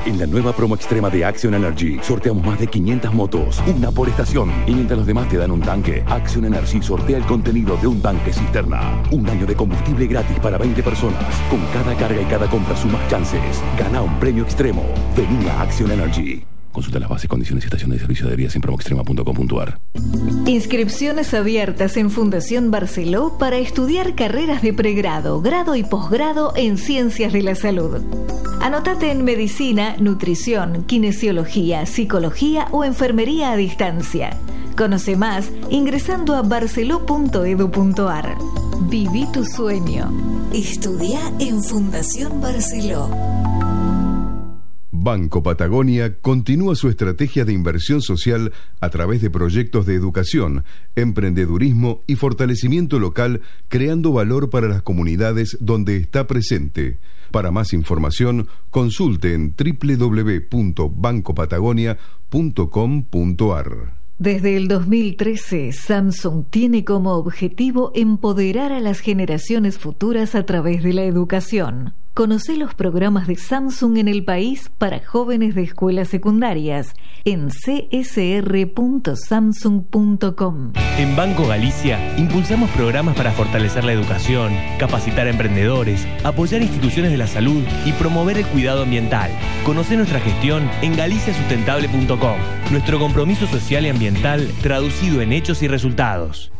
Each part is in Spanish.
En la nueva promo extrema de Action Energy, sorteamos más de 500 motos, una por estación. Y mientras los demás te dan un tanque, Action Energy sortea el contenido de un tanque cisterna. Un año de combustible gratis para 20 personas. Con cada carga y cada compra sumas chances. Gana un premio extremo. Vení a Action Energy. Consulta las bases, condiciones y estaciones de servicio de vías en promoextrema.com.ar. Inscripciones abiertas en Fundación Barceló para estudiar carreras de pregrado, grado y posgrado en Ciencias de la Salud. Anótate en Medicina, Nutrición, Kinesiología, Psicología o Enfermería a distancia. Conoce más ingresando a barceló.edu.ar. Viví tu sueño. Estudia en Fundación Barceló. Banco Patagonia continúa su estrategia de inversión social a través de proyectos de educación, emprendedurismo y fortalecimiento local, creando valor para las comunidades donde está presente. Para más información, consulte en www.bancopatagonia.com.ar. Desde el 2013, Samsung tiene como objetivo empoderar a las generaciones futuras a través de la educación. Conoce los programas de Samsung en el país para jóvenes de escuelas secundarias en csr.samsung.com. En Banco Galicia impulsamos programas para fortalecer la educación, capacitar a emprendedores, apoyar instituciones de la salud y promover el cuidado ambiental. Conoce nuestra gestión en galiciasustentable.com. Nuestro compromiso social y ambiental traducido en hechos y resultados.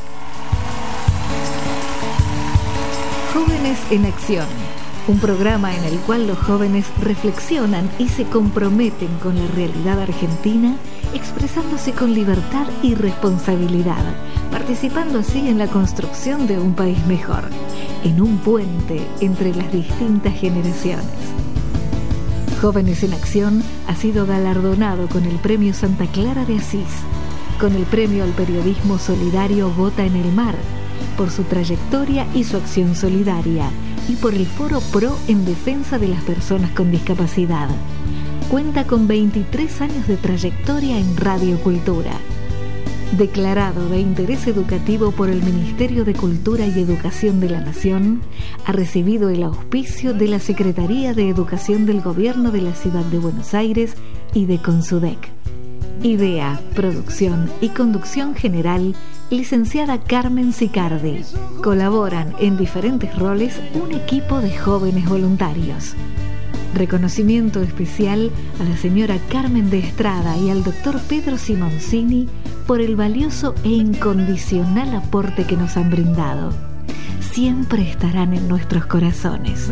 Jóvenes en Acción. Un programa en el cual los jóvenes reflexionan y se comprometen con la realidad argentina, expresándose con libertad y responsabilidad, participando así en la construcción de un país mejor, en un puente entre las distintas generaciones. Jóvenes en Acción ha sido galardonado con el Premio Santa Clara de Asís, con el Premio al Periodismo Solidario Gota en el Mar, por su trayectoria y su acción solidaria, y por el Foro Pro en defensa de las personas con discapacidad. Cuenta con 23 años de trayectoria en Radio Cultura. Declarado de interés educativo por el Ministerio de Cultura y Educación de la Nación, ha recibido el auspicio de la Secretaría de Educación del Gobierno de la Ciudad de Buenos Aires y de Consudec. Idea, producción y conducción general, licenciada Carmen Sicardi. Colaboran en diferentes roles un equipo de jóvenes voluntarios. Reconocimiento especial a la señora Carmen de Estrada y al doctor Pedro Simoncini por el valioso e incondicional aporte que nos han brindado. Siempre estarán en nuestros corazones.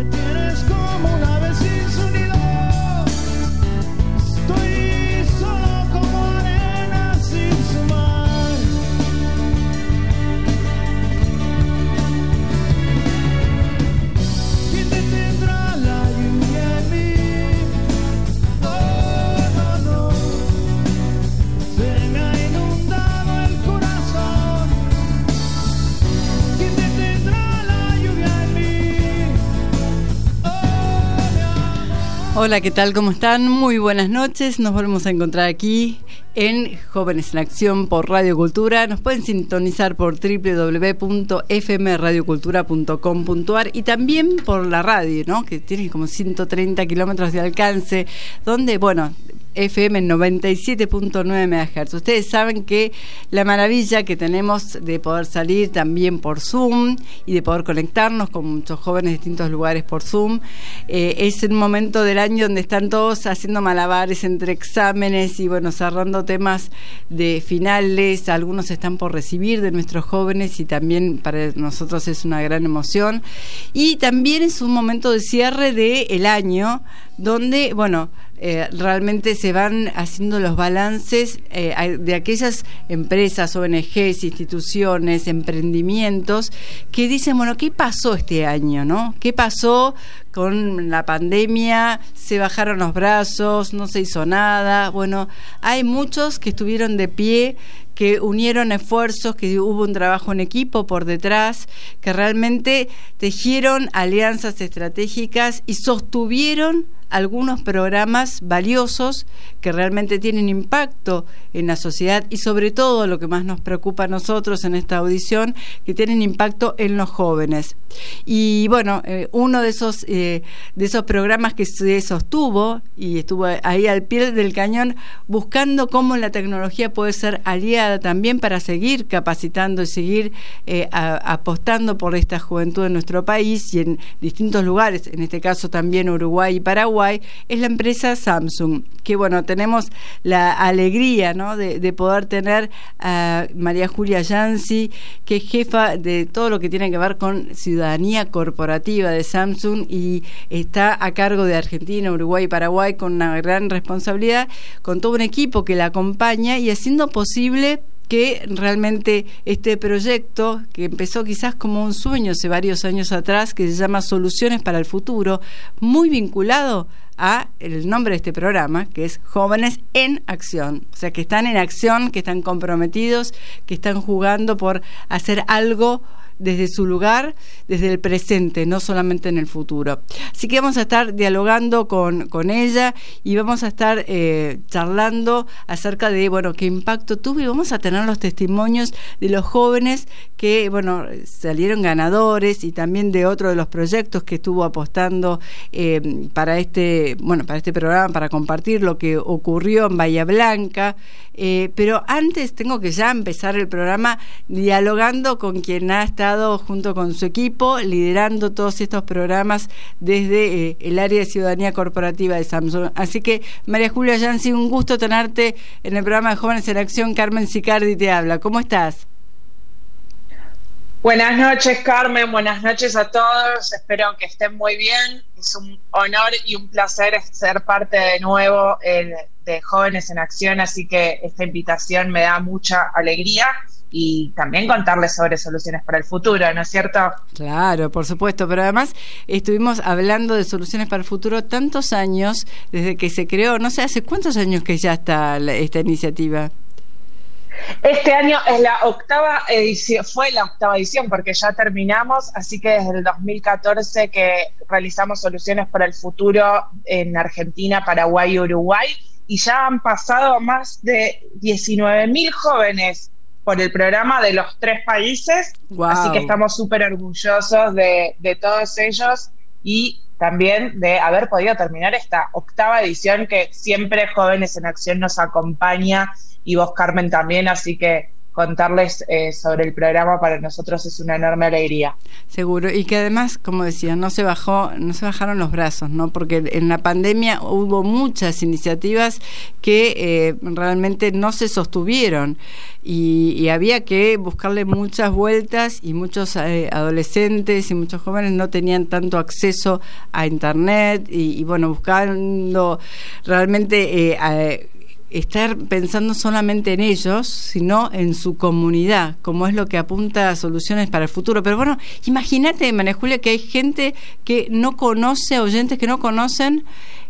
Hola, ¿qué tal? ¿Cómo están? Muy buenas noches. Nos volvemos a encontrar aquí en Jóvenes en Acción por Radio Cultura. Nos pueden sintonizar por www.fmradiocultura.com.ar y también por la radio, ¿no? Que tiene como 130 kilómetros de alcance, donde, bueno, FM 97.9 MHz. Ustedes saben que la maravilla que tenemos de poder salir también por Zoom y de poder conectarnos con muchos jóvenes de distintos lugares por Zoom, es un momento del año donde están todos haciendo malabares entre exámenes y, bueno, cerrando temas de finales. Algunos están por recibir de nuestros jóvenes y también para nosotros es una gran emoción. Y también es un momento de cierre del año donde, bueno, realmente se van haciendo los balances de aquellas empresas, ONGs, instituciones, emprendimientos que dicen, bueno, ¿qué pasó este año, no? ¿Qué pasó con la pandemia? Se bajaron los brazos, no se hizo nada. Bueno, hay muchos que estuvieron de pie, que unieron esfuerzos, que hubo un trabajo en equipo por detrás, que realmente tejieron alianzas estratégicas y sostuvieron algunos programas valiosos que realmente tienen impacto en la sociedad y sobre todo lo que más nos preocupa a nosotros en esta audición, que tienen impacto en los jóvenes. Y bueno, uno de esos programas que se sostuvo y estuvo ahí al pie del cañón buscando cómo la tecnología puede ser aliada también para seguir capacitando y seguir apostando por esta juventud en nuestro país y en distintos lugares, en este caso también Uruguay y Paraguay, es la empresa Samsung, que bueno, tenemos la alegría, ¿no?, de poder tener a María Julia Yancy, que es jefa de todo lo que tiene que ver con ciudadanía corporativa de Samsung y está a cargo de Argentina, Uruguay y Paraguay con una gran responsabilidad, con todo un equipo que la acompaña y haciendo posible que realmente este proyecto, que empezó quizás como un sueño hace varios años atrás, que se llama Soluciones para el Futuro, muy vinculado a el nombre de este programa, que es Jóvenes en Acción. O sea, que están en acción, que están comprometidos, que están jugando por hacer algo desde su lugar, desde el presente, no solamente en el futuro. Así que vamos a estar dialogando con ella y vamos a estar charlando acerca de, bueno, qué impacto tuvo, y vamos a tener los testimonios de los jóvenes que, bueno, salieron ganadores y también de otro de los proyectos que estuvo apostando para este programa, para compartir lo que ocurrió en Bahía Blanca. Pero antes tengo que ya empezar el programa dialogando con quien ha estado junto con su equipo liderando todos estos programas desde el área de ciudadanía corporativa de Samsung. Así que, María Julia Yancy, un gusto tenerte en el programa de Jóvenes en Acción. Carmen Sicardi te habla. ¿Cómo estás? Buenas noches, Carmen. Buenas noches a todos. Espero que estén muy bien. Es un honor y un placer ser parte de nuevo de Jóvenes en Acción, así que esta invitación me da mucha alegría y también contarles sobre soluciones para el futuro, ¿no es cierto? Claro, por supuesto, pero además estuvimos hablando de soluciones para el futuro tantos años desde que se creó, no sé, ¿hace cuántos años que ya está esta iniciativa? Este año es la octava edición, fue la octava edición porque ya terminamos, así que desde el 2014 que realizamos soluciones para el futuro en Argentina, Paraguay y Uruguay, y ya han pasado más de 19.000 jóvenes por el programa de los 3 países, wow. Así que estamos súper orgullosos de todos ellos y también de haber podido terminar esta octava edición que siempre Jóvenes en Acción nos acompaña y vos, Carmen, también, así que contarles sobre el programa para nosotros es una enorme alegría. Seguro, y que además, como decía, no se bajaron los brazos, ¿no? Porque en la pandemia hubo muchas iniciativas que realmente no se sostuvieron y había que buscarle muchas vueltas y muchos adolescentes y muchos jóvenes no tenían tanto acceso a internet y bueno, buscando realmente estar pensando solamente en ellos, sino en su comunidad, como es lo que apunta a Soluciones para el Futuro. Pero bueno, imagínate, María Julia, que hay gente que no conoce, oyentes que no conocen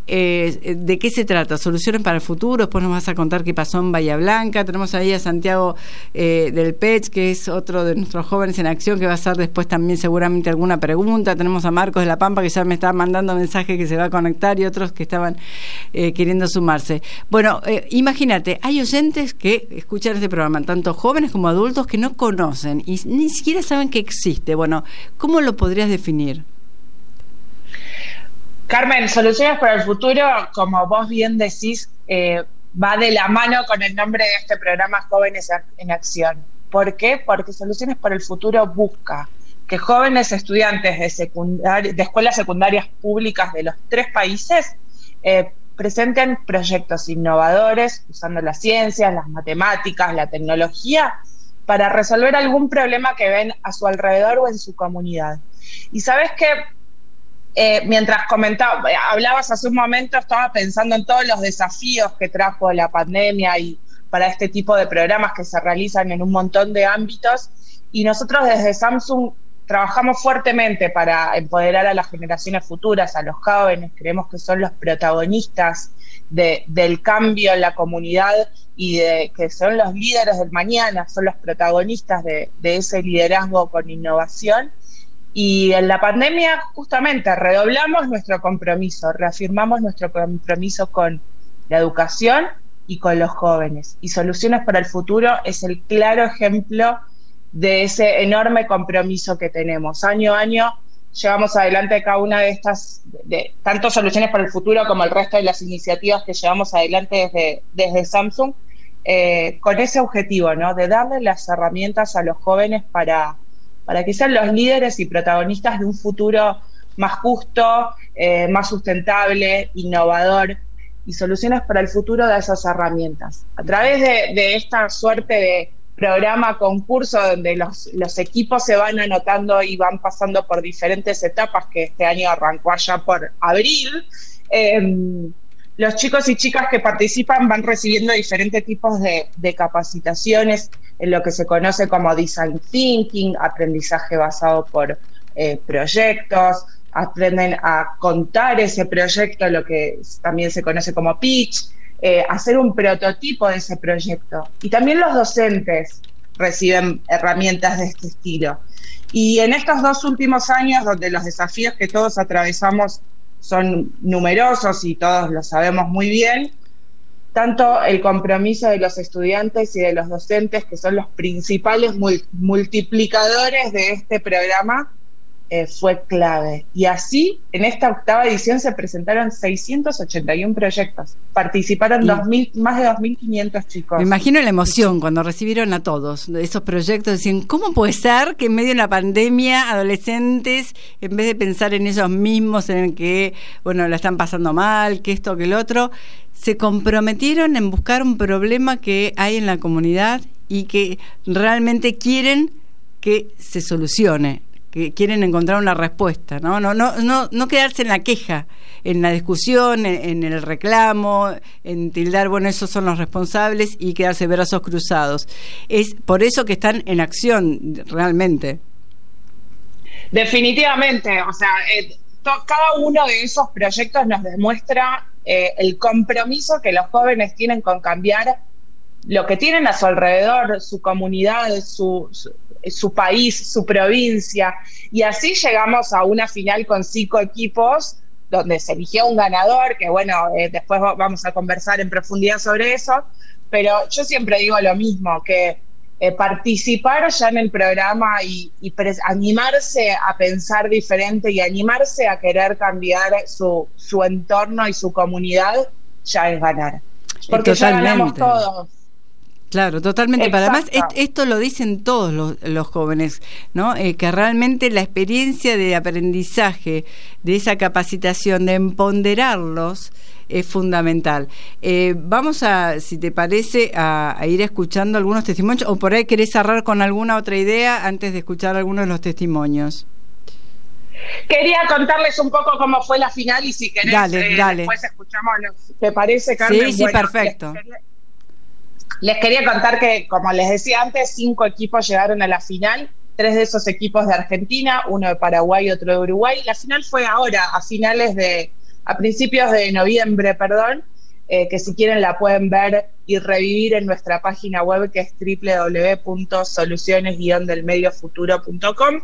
de qué se trata, Soluciones para el Futuro. Después nos vas a contar qué pasó en Bahía Blanca. Tenemos ahí a Santiago del Pech, que es otro de nuestros Jóvenes en Acción, que va a hacer después también seguramente alguna pregunta. Tenemos a Marcos de La Pampa, que ya me está mandando mensajes que se va a conectar, y otros que estaban queriendo sumarse. Bueno, imagínate, hay oyentes que escuchan este programa, tanto jóvenes como adultos, que no conocen y ni siquiera saben que existe. Bueno, ¿cómo lo podrías definir? Carmen, Soluciones para el Futuro, como vos bien decís, va de la mano con el nombre de este programa, Jóvenes en Acción. ¿Por qué? Porque Soluciones para el Futuro busca que jóvenes estudiantes de escuelas secundarias públicas de los 3 países presenten proyectos innovadores usando las ciencias, las matemáticas, la tecnología para resolver algún problema que ven a su alrededor o en su comunidad. Y sabes que mientras hablabas hace un momento, estaba pensando en todos los desafíos que trajo la pandemia y para este tipo de programas que se realizan en un montón de ámbitos, y nosotros desde Samsung trabajamos fuertemente para empoderar a las generaciones futuras, a los jóvenes. Creemos que son los protagonistas del cambio en la comunidad y que son los líderes del mañana, son los protagonistas de ese liderazgo con innovación. Y en la pandemia justamente redoblamos nuestro compromiso, reafirmamos nuestro compromiso con la educación y con los jóvenes. Y Soluciones para el Futuro es el claro ejemplo de ese enorme compromiso que tenemos. Año a año llevamos adelante cada una de estas, tanto Soluciones para el Futuro como el resto de las iniciativas que llevamos adelante desde Samsung, con ese objetivo, ¿no? De darle las herramientas a los jóvenes para que sean los líderes y protagonistas de un futuro más justo, más sustentable, innovador. Y Soluciones para el Futuro da esas herramientas. A través de esta suerte de programa, concurso, donde los equipos se van anotando y van pasando por diferentes etapas, que este año arrancó allá por abril, los chicos y chicas que participan van recibiendo diferentes tipos de capacitaciones en lo que se conoce como Design Thinking, aprendizaje basado por proyectos, aprenden a contar ese proyecto, lo que también se conoce como pitch, hacer un prototipo de ese proyecto. Y también los docentes reciben herramientas de este estilo. Y en estos 2 últimos años, donde los desafíos que todos atravesamos son numerosos y todos lo sabemos muy bien, tanto el compromiso de los estudiantes y de los docentes, que son los principales multiplicadores de este programa, fue clave. Y así, en esta 8ª edición se presentaron 681 proyectos. Participaron más de 2.500 chicos. Me imagino la emoción cuando recibieron a todos de esos proyectos. Decían, ¿cómo puede ser que en medio de una pandemia, adolescentes, en vez de pensar en ellos mismos, en que, bueno, la están pasando mal, que esto, que el otro, se comprometieron en buscar un problema que hay en la comunidad y que realmente quieren que se solucione, que quieren encontrar una respuesta, no quedarse en la queja, en la discusión, en el reclamo, en tildar, bueno, esos son los responsables y quedarse brazos cruzados. Es por eso que están en acción realmente. Definitivamente, o sea, cada uno de esos proyectos nos demuestra el compromiso que los jóvenes tienen con cambiar lo que tienen a su alrededor, su comunidad, su país, su provincia, y así llegamos a una final con 5 equipos donde se eligió un ganador, que bueno, después vamos a conversar en profundidad sobre eso, pero yo siempre digo lo mismo, que participar ya en el programa y animarse a pensar diferente y animarse a querer cambiar su entorno y su comunidad, ya es ganar. Porque totalmente. Ya ganamos todos. Claro, totalmente. Pero además, esto lo dicen todos los jóvenes, ¿no? Que realmente la experiencia de aprendizaje, de esa capacitación, de empoderarlos, es fundamental. Vamos a, si te parece, a ir escuchando algunos testimonios, o por ahí querés cerrar con alguna otra idea antes de escuchar algunos de los testimonios. Quería contarles un poco cómo fue la final y si querés, dale. Después escuchamos. ¿Te parece, Carmen? Sí, bueno, perfecto. Les quería contar que, como les decía antes, 5 equipos llegaron a la final, 3 de esos equipos de Argentina, 1 de Paraguay, otro de Uruguay. La final fue ahora, a principios de noviembre, que si quieren la pueden ver y revivir en nuestra página web, que es www.soluciones-delmediofuturo.com.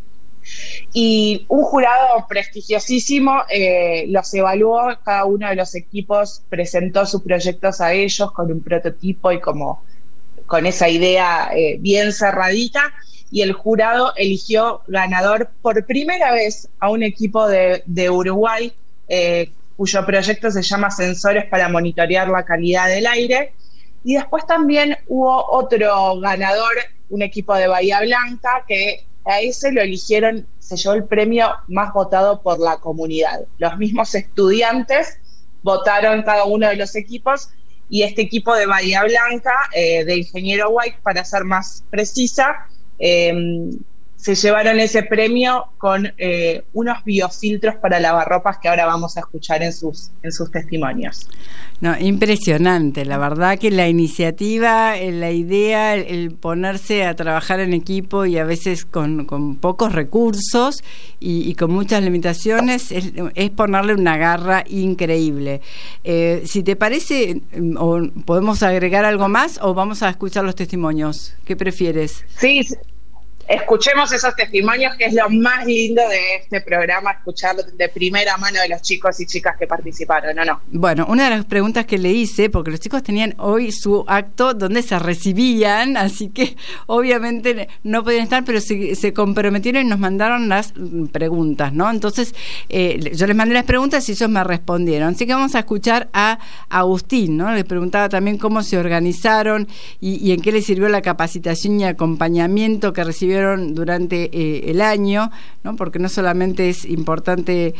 Y un jurado prestigiosísimo los evaluó, cada uno de los equipos presentó sus proyectos a ellos con un prototipo y como con esa idea bien cerradita, y el jurado eligió ganador por primera vez a un equipo de Uruguay, cuyo proyecto se llama Sensores para monitorear la calidad del aire. Y después también hubo otro ganador, un equipo de Bahía Blanca, que a ese lo eligieron, se llevó el premio más votado por la comunidad. Los mismos estudiantes votaron cada uno de los equipos, y este equipo de Bahía Blanca, de Ingeniero White, para ser más precisa, se llevaron ese premio con unos biofiltros para lavarropas que ahora vamos a escuchar en sus testimonios. No, impresionante, la verdad que la iniciativa, la idea, el ponerse a trabajar en equipo y a veces con pocos recursos y con muchas limitaciones es ponerle una garra increíble. Si te parece, o podemos agregar algo más o vamos a escuchar los testimonios. ¿Qué prefieres? Sí. escuchemos esos testimonios, que es lo más lindo de este programa, escuchar de primera mano de los chicos y chicas que participaron, ¿o no? Bueno, una de las preguntas que le hice, porque los chicos tenían hoy su acto donde se recibían, así que obviamente no podían estar, pero se comprometieron y nos mandaron las preguntas, ¿no? Entonces, yo les mandé las preguntas y ellos me respondieron. Así que vamos a escuchar a Agustín, ¿no? Les preguntaba también cómo se organizaron y en qué les sirvió la capacitación y acompañamiento que recibieron durante el año, ¿no? Porque no solamente es importante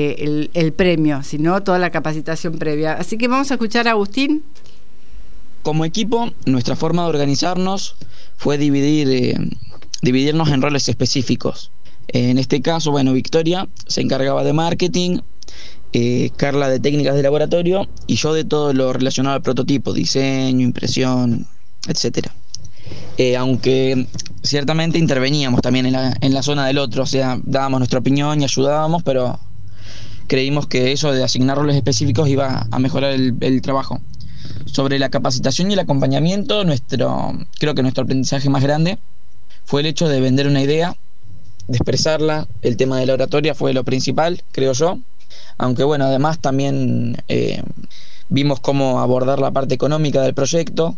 el premio, sino toda la capacitación previa. Así que vamos a escuchar a Agustín. Como equipo, nuestra forma de organizarnos fue dividirnos en roles específicos. En este caso, bueno, Victoria se encargaba de marketing, Carla de técnicas de laboratorio y yo de todo lo relacionado al prototipo, diseño, impresión, etcétera. Aunque ciertamente interveníamos también en la zona del otro, o sea, dábamos nuestra opinión y ayudábamos, pero creímos que eso de asignar roles específicos iba a mejorar el trabajo. Sobre la capacitación y el acompañamiento, creo que nuestro aprendizaje más grande fue el hecho de vender una idea, de expresarla. El tema de la oratoria fue lo principal, creo yo, aunque bueno, además también vimos cómo abordar la parte económica del proyecto.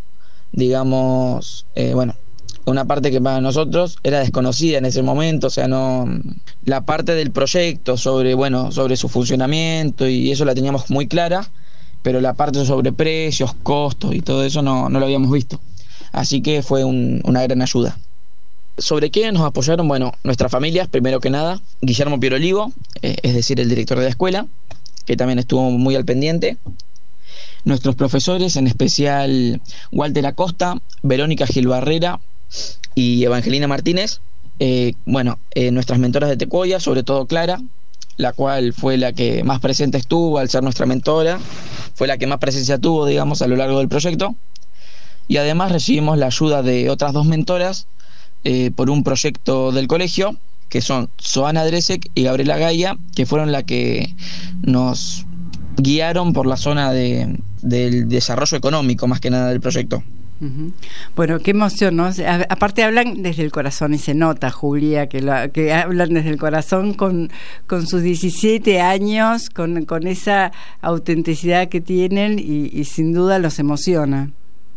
Digamos, una parte que para nosotros era desconocida en ese momento, o sea, no, la parte del proyecto sobre su funcionamiento y eso la teníamos muy clara, pero la parte sobre precios, costos y todo eso no lo habíamos visto, así que fue una gran ayuda. ¿Sobre qué nos apoyaron? Bueno, nuestras familias, primero que nada, Guillermo Pierolivo, es decir, el director de la escuela, que también estuvo muy al pendiente. Nuestros profesores, en especial Walter Acosta, Verónica Gil Barrera y Evangelina Martínez. Nuestras mentoras de Tecoya, sobre todo Clara, la cual fue la que más presente estuvo al ser nuestra mentora, fue la que más presencia tuvo, digamos, a lo largo del proyecto. Y además recibimos la ayuda de otras 2 mentoras por un proyecto del colegio, que son Soana Dresek y Gabriela Gaia, que fueron las que nos guiaron por la zona del desarrollo económico, más que nada del proyecto. Uh-huh. Bueno, qué emoción, ¿no? Aparte hablan desde el corazón y se nota, Julia, que hablan desde el corazón con sus 17 años, con esa autenticidad que tienen y sin duda los emociona.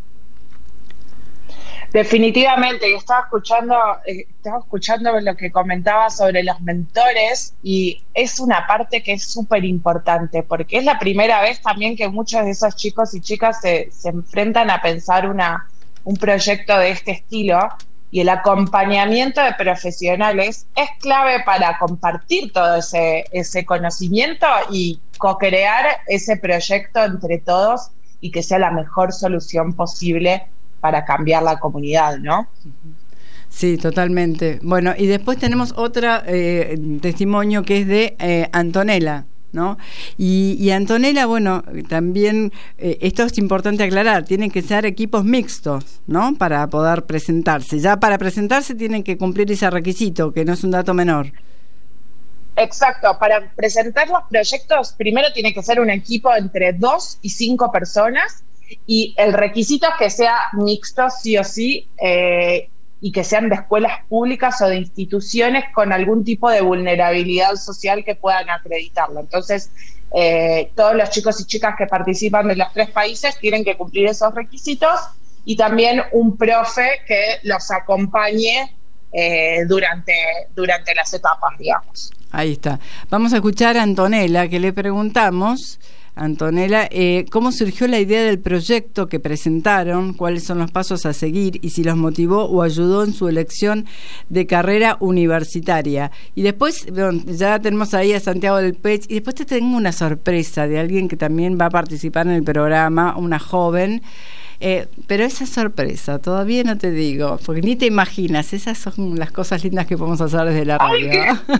Definitivamente, y estaba escuchando lo que comentaba sobre los mentores, y es una parte que es súper importante, porque es la primera vez también que muchos de esos chicos y chicas se enfrentan a pensar un proyecto de este estilo, y el acompañamiento de profesionales es clave para compartir todo ese conocimiento y co-crear ese proyecto entre todos y que sea la mejor solución posible para cambiar la comunidad, ¿no? Sí, totalmente. Bueno, y después tenemos otro testimonio que es de Antonella, ¿no? Y Antonella, bueno, también esto es importante aclarar, tienen que ser equipos mixtos, ¿no? Para poder presentarse. Ya para presentarse tienen que cumplir ese requisito, que no es un dato menor. Exacto, para presentar los proyectos primero tiene que ser un equipo entre 2 y 5 personas, y el requisito es que sea mixto sí o sí, y que sean de escuelas públicas o de instituciones con algún tipo de vulnerabilidad social que puedan acreditarlo. Entonces, todos los chicos y chicas que participan de los 3 países tienen que cumplir esos requisitos, y también un profe que los acompañe durante las etapas, digamos. Ahí está. Vamos a escuchar a Antonella, que le preguntamos, Antonella, ¿cómo surgió la idea del proyecto que presentaron? ¿Cuáles son los pasos a seguir? Y si los motivó o ayudó en su elección de carrera universitaria. Y después, bueno, ya tenemos ahí a Santiago del Pech, y después te tengo una sorpresa de alguien que también va a participar en el programa, una joven. Pero esa sorpresa todavía no te digo, porque ni te imaginas, esas son las cosas lindas que podemos hacer desde la radio.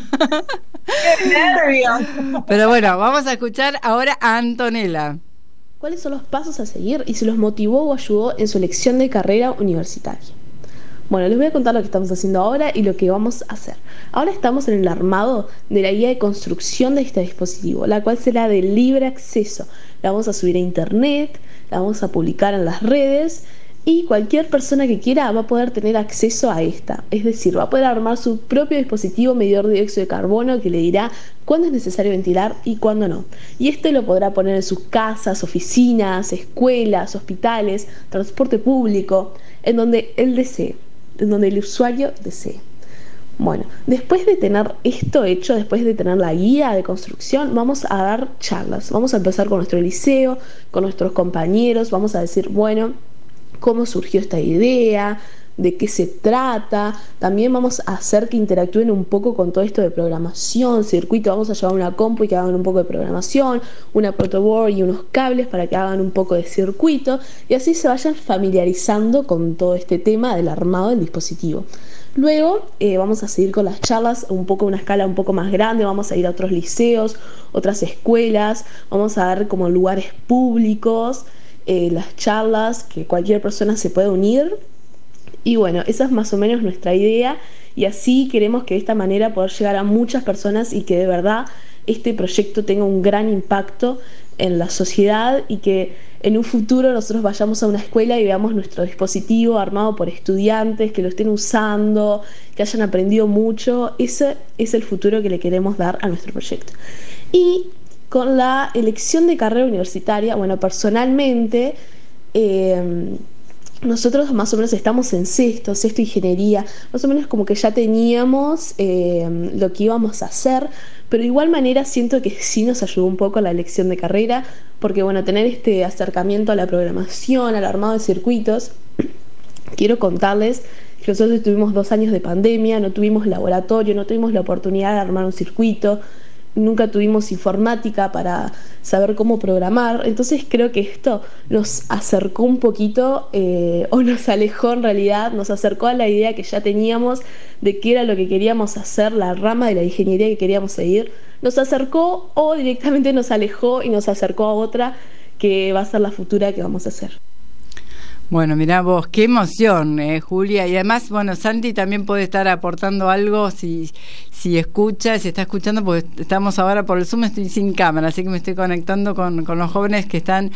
¡Qué nervios! Pero bueno, vamos a escuchar ahora a Antonella. ¿Cuáles son los pasos a seguir y si los motivó o ayudó en su elección de carrera universitaria? Bueno, les voy a contar lo que estamos haciendo ahora y lo que vamos a hacer. Ahora estamos en el armado de la guía de construcción de este dispositivo, la cual será de libre acceso. La vamos a subir a internet, la vamos a publicar en las redes y cualquier persona que quiera va a poder tener acceso a esta. Es decir, va a poder armar su propio dispositivo medidor de dióxido de carbono que le dirá cuándo es necesario ventilar y cuándo no. Y este lo podrá poner en sus casas, oficinas, escuelas, hospitales, transporte público, en donde él desee, en donde el usuario desee. Bueno, después de tener esto hecho, después de tener la guía de construcción, vamos a dar charlas. Vamos a empezar con nuestro liceo, con nuestros compañeros, vamos a decir, bueno, cómo surgió esta idea, de qué se trata. También vamos a hacer que interactúen un poco con todo esto de programación, circuito. Vamos a llevar una compu y que hagan un poco de programación, una protoboard y unos cables para que hagan un poco de circuito, y así se vayan familiarizando con todo este tema del armado del dispositivo. Luego vamos a seguir con las charlas a una escala un poco más grande. Vamos a ir a otros liceos, otras escuelas, vamos a dar como lugares públicos las charlas, que cualquier persona se puede unir. Y bueno, esa es más o menos nuestra idea, y así queremos que de esta manera poder llegar a muchas personas y que de verdad este proyecto tenga un gran impacto en la sociedad, y que en un futuro nosotros vayamos a una escuela y veamos nuestro dispositivo armado por estudiantes que lo estén usando, que hayan aprendido mucho. Ese es el futuro que le queremos dar a nuestro proyecto. Y con la elección de carrera universitaria, bueno, personalmente nosotros más o menos estamos en sexto ingeniería, más o menos como que ya teníamos lo que íbamos a hacer, pero de igual manera siento que sí nos ayudó un poco la elección de carrera, porque bueno, tener este acercamiento a la programación, al armado de circuitos. Quiero contarles que nosotros tuvimos 2 años de pandemia, no tuvimos laboratorio, no tuvimos la oportunidad de armar un circuito, nunca tuvimos informática para saber cómo programar. Entonces creo que esto nos acercó un poquito, o nos alejó en realidad, nos acercó a la idea que ya teníamos de qué era lo que queríamos hacer, la rama de la ingeniería que queríamos seguir. Nos acercó, o directamente nos alejó y nos acercó a otra que va a ser la futura que vamos a hacer. Bueno, mirá vos, qué emoción, Julia. Y además, bueno, Santi también puede estar aportando algo si está escuchando, porque estamos ahora por el Zoom, estoy sin cámara, así que me estoy conectando con los jóvenes que están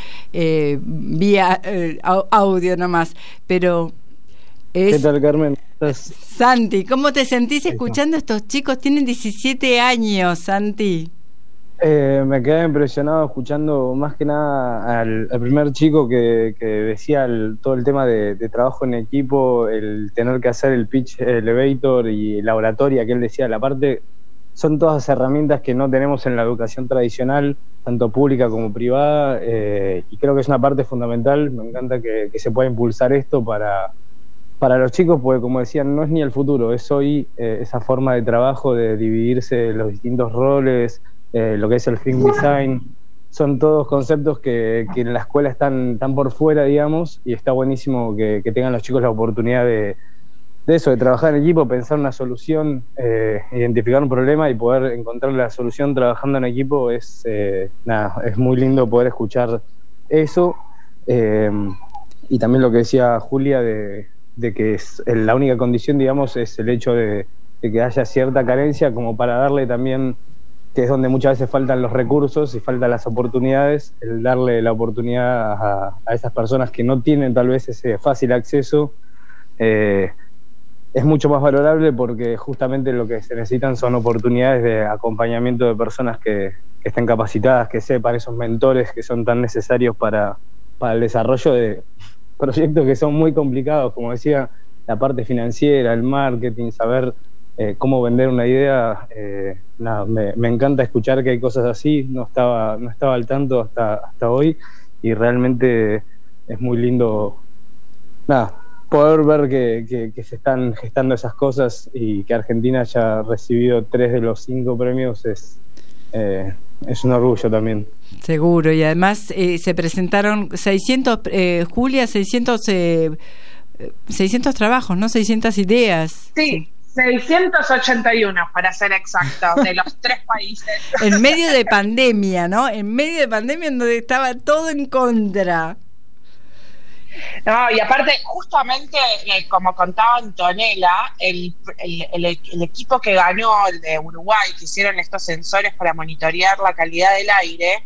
vía audio nomás. Pero ¿qué tal, Carmen? Santi, ¿cómo te sentís escuchando a estos chicos? Tienen 17 años, Santi. Me quedé impresionado escuchando más que nada al primer chico que decía todo el tema de trabajo en equipo, el tener que hacer el pitch elevator y la oratoria que él decía. La parte son todas herramientas que no tenemos en la educación tradicional, tanto pública como privada, y creo que es una parte fundamental. Me encanta que se pueda impulsar esto para los chicos, porque como decían, no es ni el futuro, es hoy esa forma de trabajo, de dividirse los distintos roles. Lo que es el think design, son todos conceptos que en la escuela están por fuera, digamos, y está buenísimo que tengan los chicos la oportunidad de eso, de trabajar en equipo, pensar una solución, identificar un problema y poder encontrar la solución trabajando en equipo. Es muy lindo poder escuchar eso, y también lo que decía Julia de que la única condición, digamos, es el hecho de que haya cierta carencia, como para darle también, que es donde muchas veces faltan los recursos y faltan las oportunidades, el darle la oportunidad a esas personas que no tienen tal vez ese fácil acceso, es mucho más valorable, porque justamente lo que se necesitan son oportunidades de acompañamiento de personas que estén capacitadas, que sepan, esos mentores que son tan necesarios para el desarrollo de proyectos que son muy complicados, como decía, la parte financiera, el marketing, saber cómo vender una idea. Me encanta escuchar que hay cosas así. No estaba al tanto hasta hoy, y realmente es muy lindo poder ver que se están gestando esas cosas, y que Argentina haya recibido 3 de los 5 premios es un orgullo también. Seguro. Y además se presentaron 600, Julia, 600 trabajos, ¿no? 600 ideas. Sí. 681 para ser exacto, de los 3 países. En medio de pandemia, ¿no? En medio de pandemia, en donde estaba todo en contra. No, y aparte, justamente, como contaba Antonella, el equipo que ganó, el de Uruguay, que hicieron estos sensores para monitorear la calidad del aire,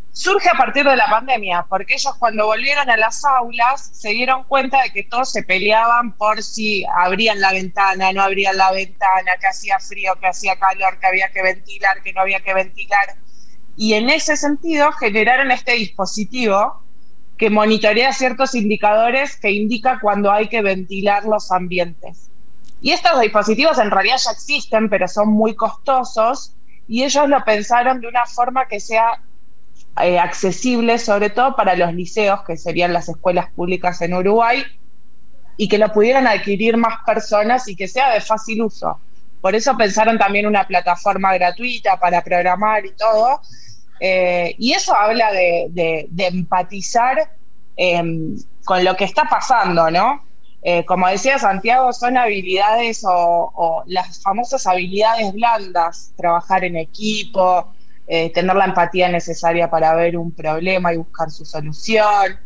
surge a partir de la pandemia, porque ellos cuando volvieron a las aulas se dieron cuenta de que todos se peleaban por si abrían la ventana, no abrían la ventana, que hacía frío, que hacía calor, que había que ventilar, que no había que ventilar. Y en ese sentido generaron este dispositivo que monitorea ciertos indicadores que indica cuando hay que ventilar los ambientes. Y estos dispositivos en realidad ya existen, pero son muy costosos, y ellos lo pensaron de una forma que sea accesible, sobre todo para los liceos, que serían las escuelas públicas en Uruguay, y que lo pudieran adquirir más personas y que sea de fácil uso. Por eso pensaron también una plataforma gratuita para programar y todo. Y eso habla de empatizar con lo que está pasando, ¿no? Como decía Santiago, son habilidades o las famosas habilidades blandas, trabajar en equipo, tener la empatía necesaria para ver un problema y buscar su solución,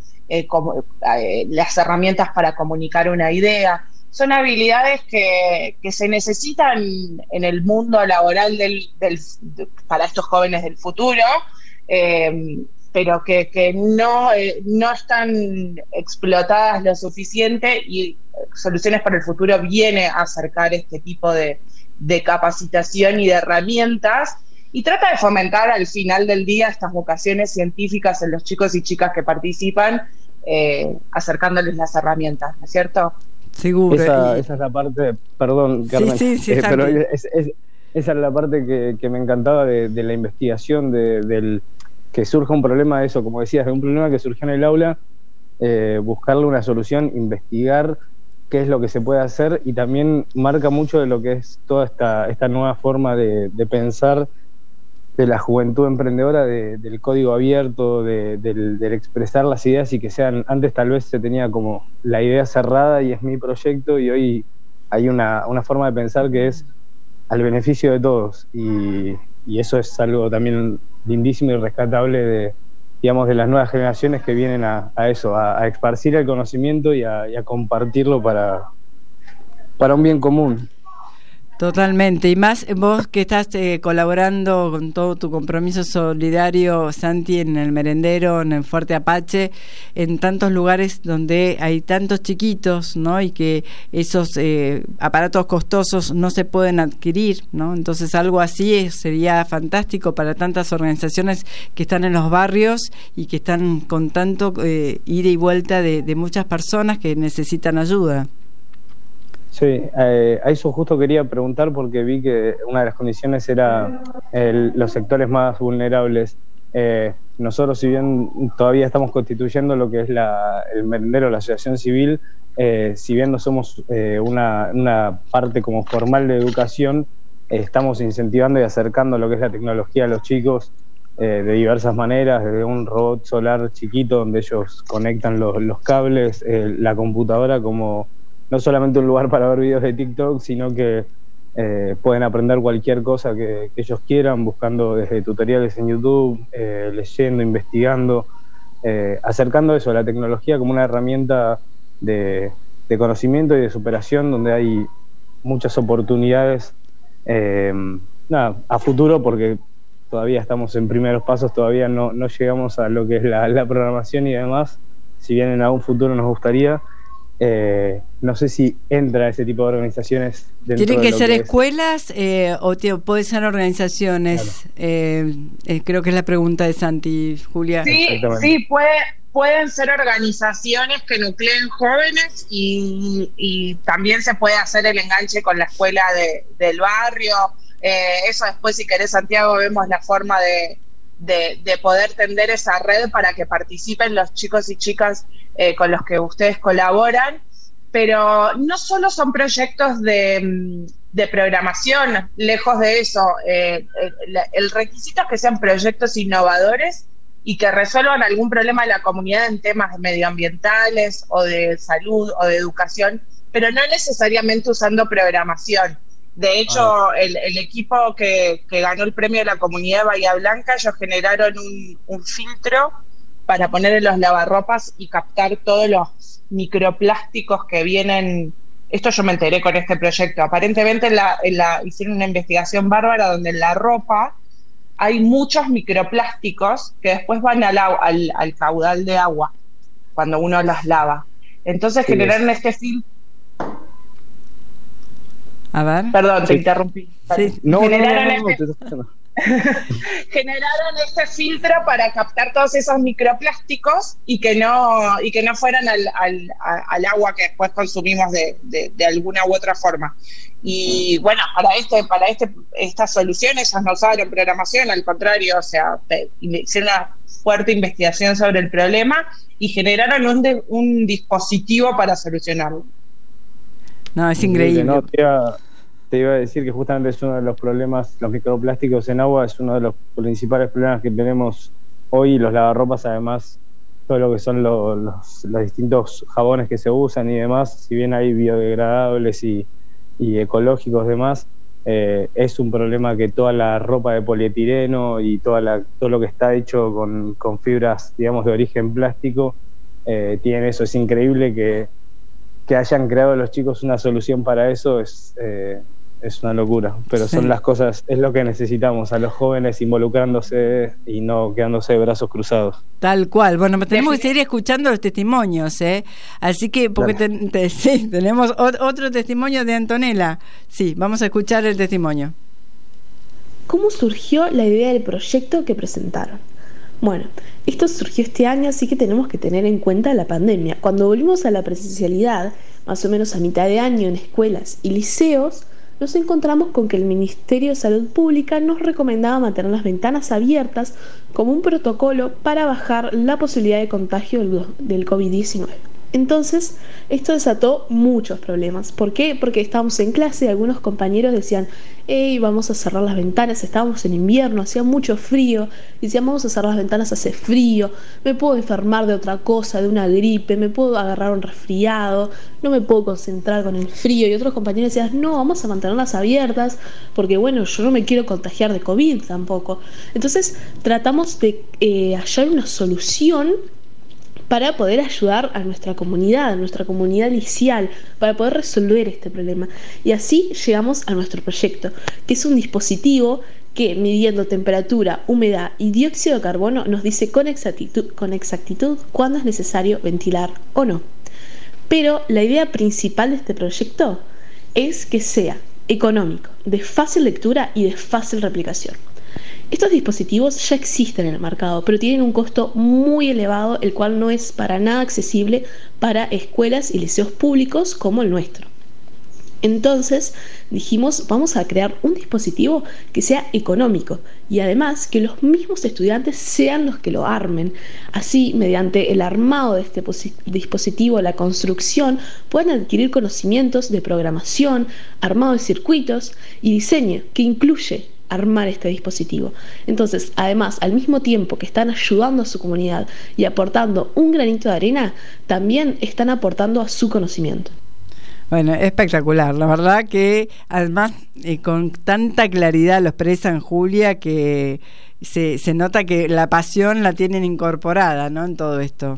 las herramientas para comunicar una idea. Son habilidades que se necesitan en el mundo laboral para estos jóvenes del futuro, pero que no están explotadas lo suficiente, y Soluciones para el Futuro viene a acercar este tipo de capacitación y de herramientas, y trata de fomentar al final del día estas vocaciones científicas en los chicos y chicas que participan, acercándoles las herramientas, ¿no es cierto? Seguro. Esa es la parte, perdón, Carmen, sí, pero esa es la parte que me encantaba de la investigación, del que surja un problema de eso, como decías, de un problema que surgió en el aula, buscarle una solución, investigar qué es lo que se puede hacer, y también marca mucho de lo que es toda esta nueva forma de pensar de la juventud emprendedora, del código abierto, del expresar las ideas, y que sean, antes tal vez se tenía como la idea cerrada y es mi proyecto, y hoy hay una forma de pensar que es al beneficio de todos, y eso es algo también lindísimo y rescatable de las nuevas generaciones que vienen a eso, a esparcir el conocimiento y a compartirlo para un bien común. Totalmente, y más vos que estás colaborando con todo tu compromiso solidario, Santi, en el merendero, en el Fuerte Apache, en tantos lugares donde hay tantos chiquitos, ¿no? Y que esos aparatos costosos no se pueden adquirir, ¿no? Entonces algo así sería fantástico para tantas organizaciones que están en los barrios y que están con tanto ida y vuelta de muchas personas que necesitan ayuda. Sí, a eso justo quería preguntar, porque vi que una de las condiciones era los sectores más vulnerables. Nosotros, si bien todavía estamos constituyendo lo que es el merendero, la asociación civil, si bien no somos una parte como formal de educación, estamos incentivando y acercando lo que es la tecnología a los chicos de diversas maneras, desde un robot solar chiquito donde ellos conectan los cables, la computadora como no solamente un lugar para ver videos de TikTok, sino que pueden aprender cualquier cosa que ellos quieran, buscando desde tutoriales en YouTube, leyendo, investigando, acercando eso, la tecnología como una herramienta de conocimiento y de superación, donde hay muchas oportunidades a futuro, porque todavía estamos en primeros pasos, todavía no llegamos a lo que es la programación y demás, si bien en algún futuro nos gustaría. No sé si entra ese tipo de organizaciones dentro. ¿Tienen que ser escuelas o pueden ser organizaciones? Claro. Creo que es la pregunta de Santi, Julia. Sí, pueden ser organizaciones que nucleen jóvenes, y también se puede hacer el enganche con la escuela del barrio. Eso después, si querés, Santiago, vemos la forma de poder tender esa red para que participen los chicos y chicas con los que ustedes colaboran, pero no solo son proyectos de programación, lejos de eso. El requisito es que sean proyectos innovadores y que resuelvan algún problema de la comunidad en temas medioambientales o de salud o de educación, pero no necesariamente usando programación. De hecho, el equipo que ganó el premio de la comunidad de Bahía Blanca, ellos generaron un filtro para poner en los lavarropas y captar todos los microplásticos que vienen. Esto yo me enteré con este proyecto. Aparentemente hicieron una investigación bárbara donde en la ropa hay muchos microplásticos que después van al caudal de agua cuando uno las lava. Entonces generaron este filtro. A ver. Perdón, te interrumpí. Sí. Generaron este filtro para captar todos esos microplásticos y que no fueran al agua que después consumimos de alguna u otra forma. Y bueno, para estas soluciones ellos no usaron programación, al contrario, o sea, hicieron una fuerte investigación sobre el problema y generaron un dispositivo para solucionarlo. No, es increíble. No, te iba a decir que justamente es uno de los problemas, los microplásticos en agua es uno de los principales problemas que tenemos hoy. Los lavarropas, además, todo lo que son los distintos jabones que se usan y demás, si bien hay biodegradables y ecológicos demás, es un problema que toda la ropa de polietileno y todo lo que está hecho con fibras, digamos, de origen plástico, tiene eso. Es increíble que hayan creado los chicos una solución para eso, es una locura, pero son las cosas, es lo que necesitamos, a los jóvenes involucrándose y no quedándose de brazos cruzados. Tal cual. Bueno, tenemos que seguir escuchando los testimonios, así que, porque sí, tenemos otro testimonio de Antonella. Sí, vamos a escuchar el testimonio. ¿Cómo surgió la idea del proyecto que presentaron? Bueno, esto surgió este año, así que tenemos que tener en cuenta la pandemia. Cuando volvimos a la presencialidad, más o menos a mitad de año en escuelas y liceos, nos encontramos con que el Ministerio de Salud Pública nos recomendaba mantener las ventanas abiertas como un protocolo para bajar la posibilidad de contagio del COVID-19. Entonces, esto desató muchos problemas. ¿Por qué? Porque estábamos en clase y algunos compañeros decían: hey, vamos a cerrar las ventanas. Estábamos en invierno, hacía mucho frío. Decían: vamos a cerrar las ventanas, hace frío. Me puedo enfermar de otra cosa, de una gripe, me puedo agarrar un resfriado, no me puedo concentrar con el frío. Y otros compañeros decían: no, vamos a mantenerlas abiertas porque, bueno, yo no me quiero contagiar de COVID tampoco. Entonces, tratamos de hallar una solución para poder ayudar a nuestra comunidad licial, para poder resolver este problema. Y así llegamos a nuestro proyecto, que es un dispositivo que, midiendo temperatura, humedad y dióxido de carbono, nos dice con exactitud cuándo es necesario ventilar o no. Pero la idea principal de este proyecto es que sea económico, de fácil lectura y de fácil replicación. Estos dispositivos ya existen en el mercado, pero tienen un costo muy elevado, el cual no es para nada accesible para escuelas y liceos públicos como el nuestro. Entonces dijimos: vamos a crear un dispositivo que sea económico y además que los mismos estudiantes sean los que lo armen. Así, mediante el armado de este dispositivo, la construcción, puedan adquirir conocimientos de programación, armado de circuitos y diseño, que incluye armar este dispositivo. Entonces, además, al mismo tiempo que están ayudando a su comunidad y aportando un granito de arena, también están aportando a su conocimiento. Bueno, espectacular, la verdad que además con tanta claridad lo expresan, Julia, que se nota que la pasión la tienen incorporada, ¿no?, en todo esto.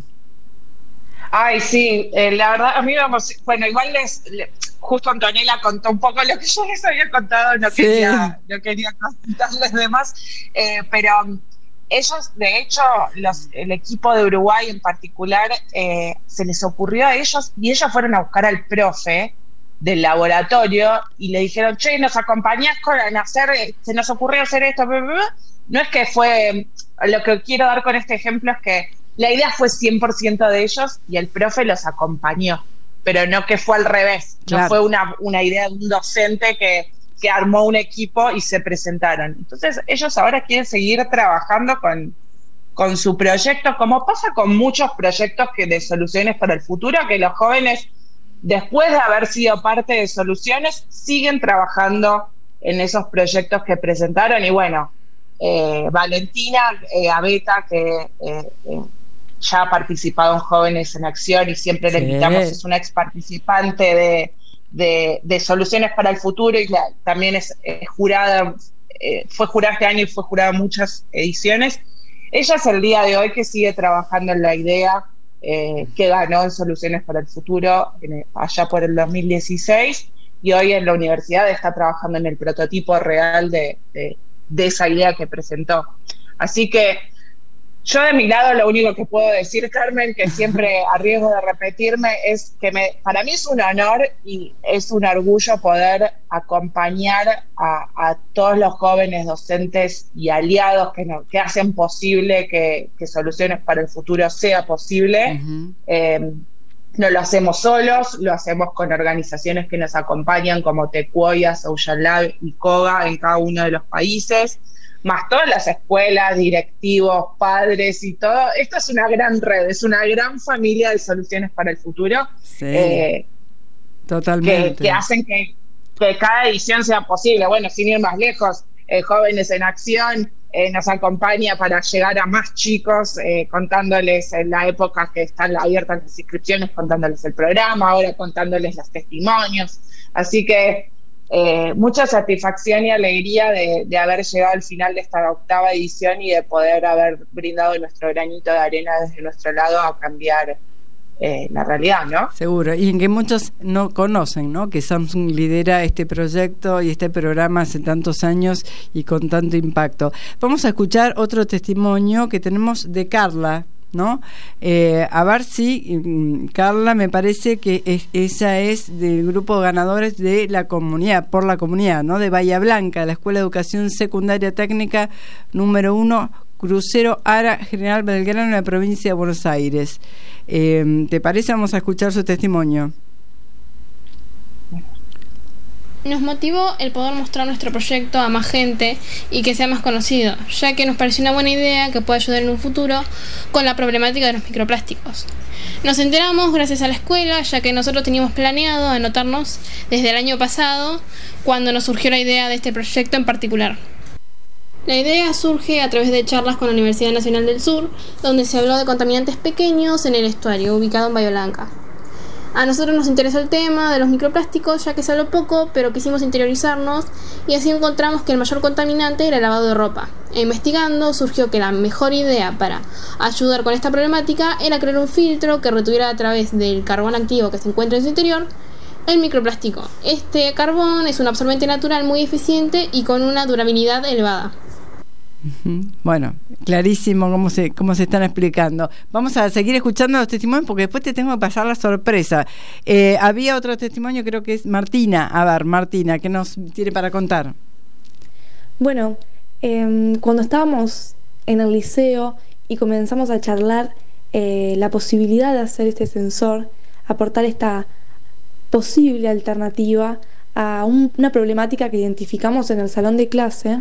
Ay, sí, la verdad, a mí bueno, igual justo Antonella contó un poco lo que yo les había contado, no quería contarles de más, pero ellos, de hecho, el equipo de Uruguay en particular, se les ocurrió a ellos, y ellos fueron a buscar al profe del laboratorio y le dijeron: che, ¿nos acompañás en hacer, se nos ocurrió hacer esto? No es que fue, lo que quiero dar con este ejemplo es que la idea fue 100% de ellos y el profe los acompañó, pero no que fue al revés. Claro. No fue una idea de un docente que armó un equipo y se presentaron. Entonces ellos ahora quieren seguir trabajando con su proyecto, como pasa con muchos proyectos de soluciones para el futuro, que los jóvenes, después de haber sido parte de soluciones, siguen trabajando en esos proyectos que presentaron. Y bueno, Valentina Abeta, que ya ha participado en Jóvenes en Acción y siempre le invitamos, es una ex participante de Soluciones para el Futuro y también es jurada, fue jurada este año y fue jurada en muchas ediciones. Ella es el día de hoy que sigue trabajando en la idea que ganó en Soluciones para el Futuro allá por el 2016, y hoy en la universidad está trabajando en el prototipo real de de esa idea que presentó. Así que yo de mi lado lo único que puedo decir, Carmen, que siempre a riesgo de repetirme, es que para mí es un honor y es un orgullo poder acompañar a todos los jóvenes docentes y aliados que hacen posible que Soluciones para el Futuro sea posible. No lo hacemos solos, lo hacemos con organizaciones que nos acompañan como Tecuoya, Social Lab y COGA en cada uno de los países, más todas las escuelas, directivos, padres y todo. Esto es una gran red, es una gran familia de Soluciones para el Futuro. Sí, totalmente. Que hacen que cada edición sea posible. Bueno, sin ir más lejos, Jóvenes en Acción nos acompaña para llegar a más chicos, contándoles en la época que están abiertas las inscripciones, contándoles el programa, ahora contándoles los testimonios. Así que mucha satisfacción y alegría de haber llegado al final de esta 8ª edición y de poder haber brindado nuestro granito de arena desde nuestro lado a cambiar la realidad, ¿no? Seguro, y en que muchos no conocen, ¿no? Que Samsung lidera este proyecto y este programa hace tantos años y con tanto impacto. Vamos a escuchar otro testimonio que tenemos de Carla, ¿no? A ver si Carla, me parece que ella es del grupo de ganadores de la comunidad, por la comunidad, ¿no? De Bahía Blanca, la Escuela de Educación Secundaria Técnica número 1, Crucero Ara, General Belgrano, en la provincia de Buenos Aires. ¿Te parece? Vamos a escuchar su testimonio. Nos motivó el poder mostrar nuestro proyecto a más gente y que sea más conocido, ya que nos pareció una buena idea que pueda ayudar en un futuro con la problemática de los microplásticos. Nos enteramos gracias a la escuela, ya que nosotros teníamos planeado anotarnos desde el año pasado, cuando nos surgió la idea de este proyecto en particular. La idea surge a través de charlas con la Universidad Nacional del Sur, donde se habló de contaminantes pequeños en el estuario, ubicado en Bahía Blanca. A nosotros nos interesó el tema de los microplásticos, ya que se habló poco, pero quisimos interiorizarnos y así encontramos que el mayor contaminante era el lavado de ropa. E investigando surgió que la mejor idea para ayudar con esta problemática era crear un filtro que retuviera a través del carbón activo que se encuentra en su interior el microplástico. Este carbón es un absorbente natural muy eficiente y con una durabilidad elevada. Bueno, clarísimo cómo se están explicando. Vamos a seguir escuchando los testimonios porque después te tengo que pasar la sorpresa. Había otro testimonio, creo que es Martina. A ver, Martina, ¿qué nos tiene para contar? Bueno, cuando estábamos en el liceo y comenzamos a charlar la posibilidad de hacer este sensor, aportar esta posible alternativa a una problemática que identificamos en el salón de clase,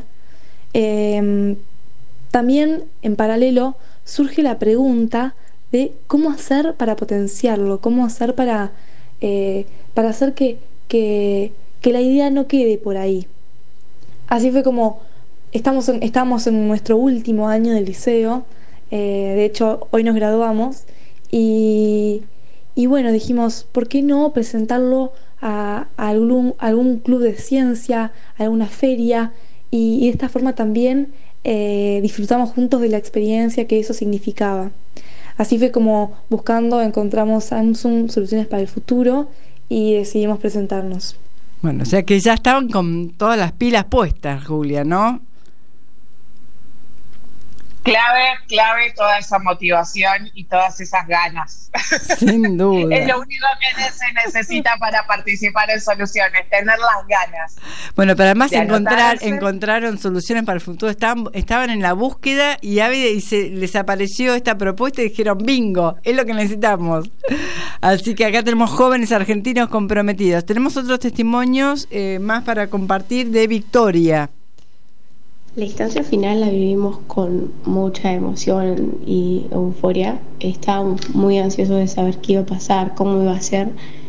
también en paralelo surge la pregunta de cómo hacer para potenciarlo, cómo hacer para hacer que la idea no quede por ahí. Así fue como estamos en nuestro último año de liceo, de hecho hoy nos graduamos y bueno, dijimos, ¿por qué no presentarlo a algún club de ciencia, a alguna feria? Y de esta forma también disfrutamos juntos de la experiencia que eso significaba. Así fue como buscando encontramos Samsung Soluciones para el Futuro y decidimos presentarnos. Bueno, o sea que ya estaban con todas las pilas puestas, Julia, ¿no? Clave toda esa motivación y todas esas ganas. Sin duda. Es lo único que se necesita para participar en Soluciones, tener las ganas. Bueno, pero además encontraron Soluciones para el Futuro, estaban en la búsqueda y les apareció esta propuesta y dijeron, bingo, es lo que necesitamos. Así que acá tenemos jóvenes argentinos comprometidos. Tenemos otros testimonios más para compartir de Victoria. La instancia final la vivimos con mucha emoción y euforia. Estábamos muy ansiosos de saber qué iba a pasar, cómo iba a ser.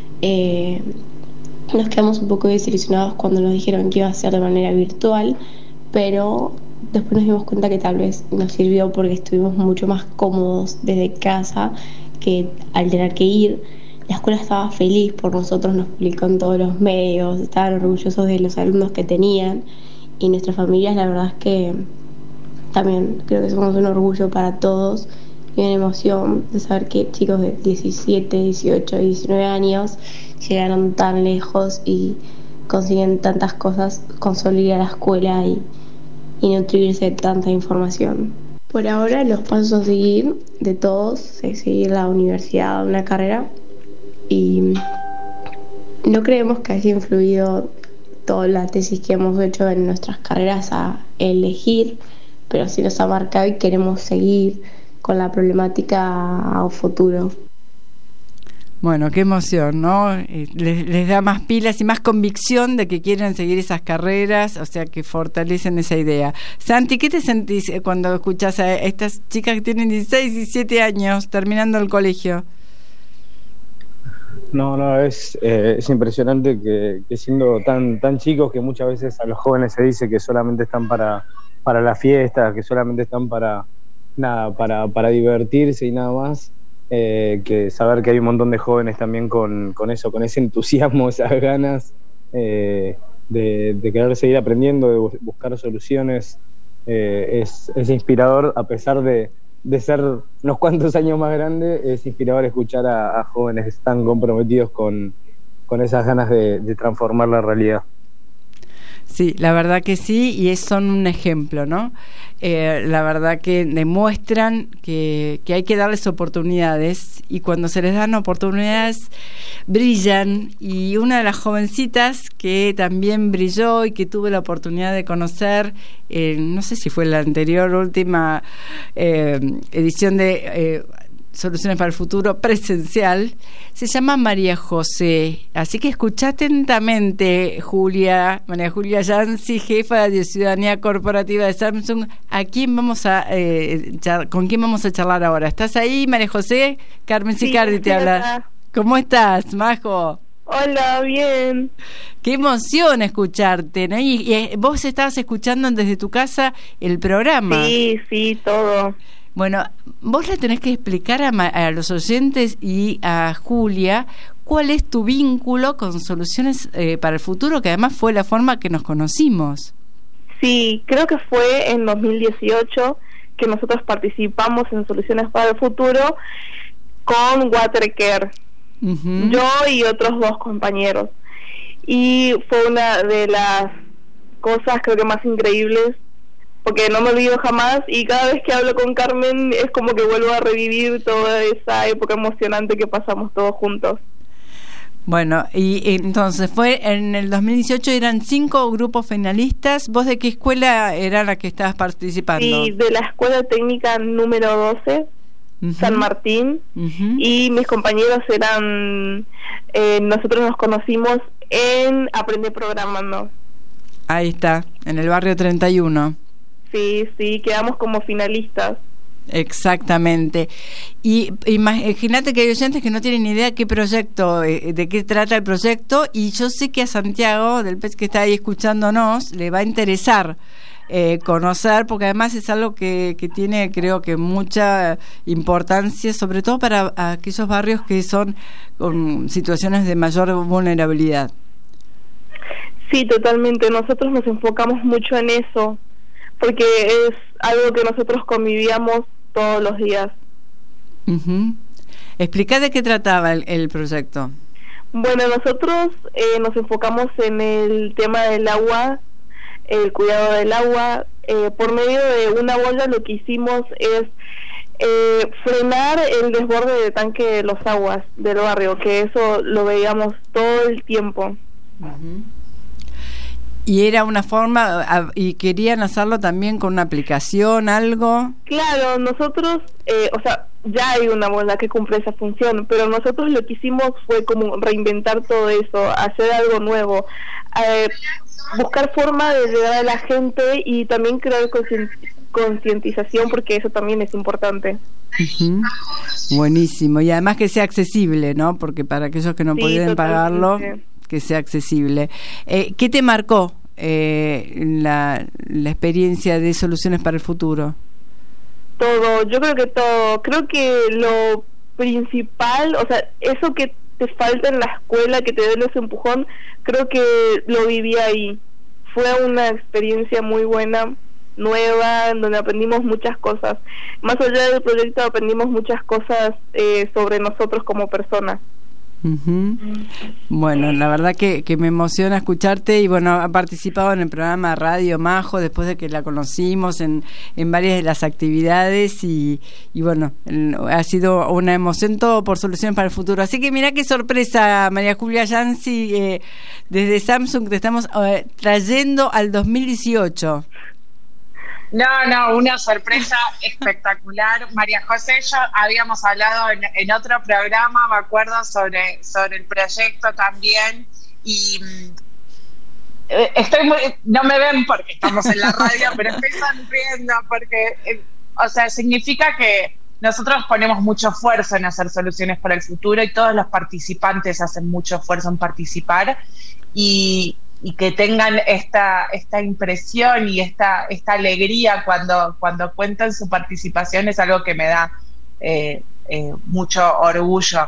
Nos quedamos un poco desilusionados cuando nos dijeron que iba a ser de manera virtual, pero después nos dimos cuenta que tal vez nos sirvió porque estuvimos mucho más cómodos desde casa que al tener que ir. La escuela estaba feliz por nosotros, nos publicó en todos los medios, estaban orgullosos de los alumnos que tenían. Y nuestras familias, la verdad es que también creo que somos un orgullo para todos y una emoción de saber que chicos de 17, 18, 19 años llegaron tan lejos y consiguen tantas cosas, consolidar la escuela y y nutrirse de tanta información. Por ahora los pasos a seguir de todos es seguir la universidad, una carrera, y no creemos que haya influido toda la tesis que hemos hecho en nuestras carreras a elegir, pero sí nos ha marcado y queremos seguir con la problemática a futuro. Bueno, qué emoción, ¿no? Les da más pilas y más convicción de que quieren seguir esas carreras, o sea, que fortalecen esa idea. Santi, ¿qué te sentís cuando escuchás a estas chicas que tienen 16, 17 años terminando el colegio? No, es impresionante que siendo tan chicos, que muchas veces a los jóvenes se dice que solamente están para la fiesta, que solamente están para divertirse y nada más, que saber que hay un montón de jóvenes también con eso, con ese entusiasmo, esas ganas de querer seguir aprendiendo, de buscar soluciones, es inspirador. A pesar de ser unos cuantos años más grande, es inspirador escuchar a jóvenes tan comprometidos con esas ganas de transformar la realidad. Sí, la verdad que sí, y son un ejemplo, ¿no? La verdad que demuestran que hay que darles oportunidades, y cuando se les dan oportunidades brillan. Y una de las jovencitas que también brilló y que tuve la oportunidad de conocer, no sé si fue la anterior última edición de Soluciones para el Futuro presencial, se llama María José. Así que escucha atentamente, María Julia Yancy, jefa de Ciudadanía Corporativa de Samsung, ¿con quién vamos a charlar ahora? ¿Estás ahí, María José? Carmen Sicardi te habla. ¿Cómo estás, Majo? Hola, bien. Qué emoción escucharte, ¿no? Y vos estabas escuchando desde tu casa el programa. Sí, todo. Bueno, vos le tenés que explicar a los oyentes y a Julia cuál es tu vínculo con Soluciones para el Futuro, que además fue la forma que nos conocimos. Sí, creo que fue en 2018 que nosotros participamos en Soluciones para el Futuro con Watercare, yo y otros 2 compañeros. Y fue una de las cosas creo que más increíbles, porque no me olvido jamás, y cada vez que hablo con Carmen es como que vuelvo a revivir toda esa época emocionante que pasamos todos juntos. Bueno, y entonces fue en el 2018, eran 5 grupos finalistas. ¿Vos de qué escuela era la que estabas participando? Sí, de la Escuela Técnica número 12, San Martín, y mis compañeros eran, nosotros nos conocimos en Aprender Programando. Ahí está, en el barrio 31. Sí, quedamos como finalistas. Exactamente. Y imagínate que hay oyentes que no tienen ni idea qué proyecto, de qué trata el proyecto, y yo sé que a Santiago, del PES que está ahí escuchándonos, le va a interesar conocer, porque además es algo que tiene, creo que, mucha importancia, sobre todo para aquellos barrios que son con situaciones de mayor vulnerabilidad. Sí, totalmente. Nosotros nos enfocamos mucho en eso, porque es algo que nosotros convivíamos todos los días. Explica de qué trataba el proyecto. Bueno, nosotros nos enfocamos en el tema del agua, el cuidado del agua. Por medio de una boya lo que hicimos es frenar el desborde de tanque de los aguas del barrio, que eso lo veíamos todo el tiempo. Y era una forma, y querían hacerlo también con una aplicación, algo. Claro, nosotros, ya hay una bola que cumple esa función, pero nosotros lo que hicimos fue como reinventar todo eso, hacer algo nuevo, buscar forma de llegar a la gente y también crear concientización, porque eso también es importante. Buenísimo, y además que sea accesible, ¿no? Porque para aquellos que no pueden pagarlo, que sea accesible. ¿Qué te marcó la experiencia de Soluciones para el Futuro? Todo, yo creo que todo. Creo que lo principal, eso que te falta en la escuela, que te den ese empujón, creo que lo viví ahí. Fue una experiencia muy buena, nueva, en donde aprendimos muchas cosas. Más allá del proyecto aprendimos muchas cosas sobre nosotros como personas. Bueno, la verdad que me emociona escucharte y bueno, ha participado en el programa Radio Majo después de que la conocimos en varias de las actividades y bueno, ha sido una emoción, todo por Soluciones para el Futuro. Así que mira qué sorpresa, María Julia Yancy, desde Samsung te estamos trayendo al 2018. No, una sorpresa espectacular. María José y yo habíamos hablado en otro programa, me acuerdo, sobre el proyecto también, y no me ven porque estamos en la radio, pero estoy sonriendo porque, significa que nosotros ponemos mucho esfuerzo en hacer Soluciones para el Futuro y todos los participantes hacen mucho esfuerzo en participar y que tengan esta impresión y esta alegría cuando cuentan su participación es algo que me da mucho orgullo.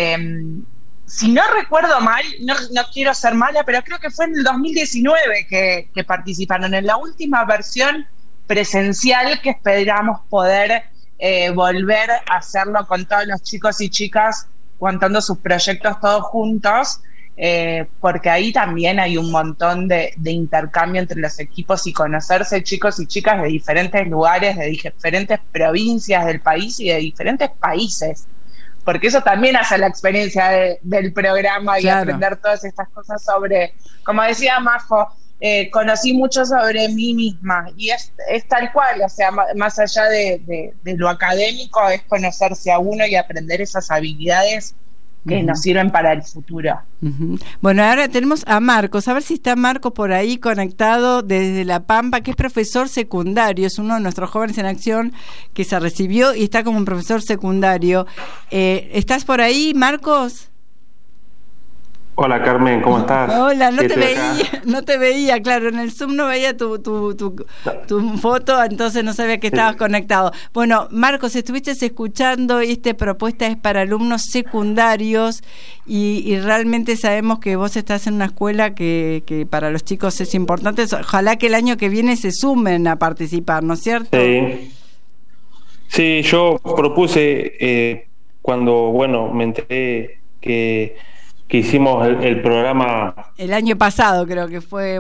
Si no recuerdo mal, no quiero ser mala, pero creo que fue en el 2019 que participaron en la última versión presencial, que esperamos poder volver a hacerlo con todos los chicos y chicas contando sus proyectos todos juntos. Porque ahí también hay un montón de intercambio entre los equipos y conocerse chicos y chicas de diferentes lugares, de diferentes provincias del país y de diferentes países, porque eso también hace la experiencia del programa y claro, aprender todas estas cosas sobre, como decía Majo, conocí mucho sobre mí misma y es tal cual, o sea, más allá de lo académico, es conocerse a uno y aprender esas habilidades que nos sirven para el futuro. Bueno, ahora tenemos a Marcos, a ver si está Marcos por ahí conectado desde La Pampa, que es profesor secundario, es uno de nuestros jóvenes en acción que se recibió y está como un profesor secundario. ¿Estás por ahí, Marcos? Hola Carmen, ¿cómo estás? Hola, no te veía, claro, en el Zoom no veía tu foto, entonces no sabía que estabas conectado. Bueno, Marcos, estuviste escuchando, esta propuesta es para alumnos secundarios y realmente sabemos que vos estás en una escuela que para los chicos es importante. Ojalá que el año que viene se sumen a participar, ¿no es cierto? Sí, yo propuse cuando, me enteré que hicimos el programa el año pasado, creo que fue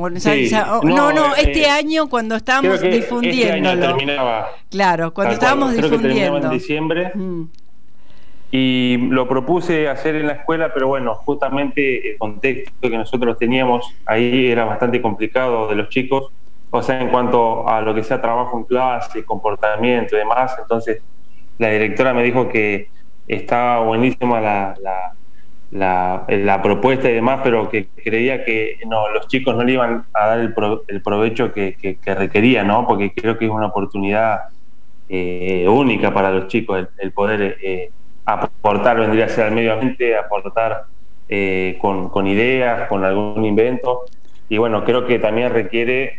este año cuando estábamos difundiéndolo. Este año terminaba, claro, cuando estábamos difundiendo, creo que terminaba en diciembre. Y lo propuse hacer en la escuela, pero bueno, justamente el contexto que nosotros teníamos ahí era bastante complicado de los chicos, o sea, en cuanto a lo que sea trabajo en clase, comportamiento y demás. Entonces la directora me dijo que estaba buenísima la propuesta y demás, pero que creía que los chicos no le iban a dar el provecho que requería, ¿no? Porque creo que es una oportunidad única para los chicos el poder aportar, vendría a ser al medio ambiente, aportar con ideas, con algún invento, y bueno, creo que también requiere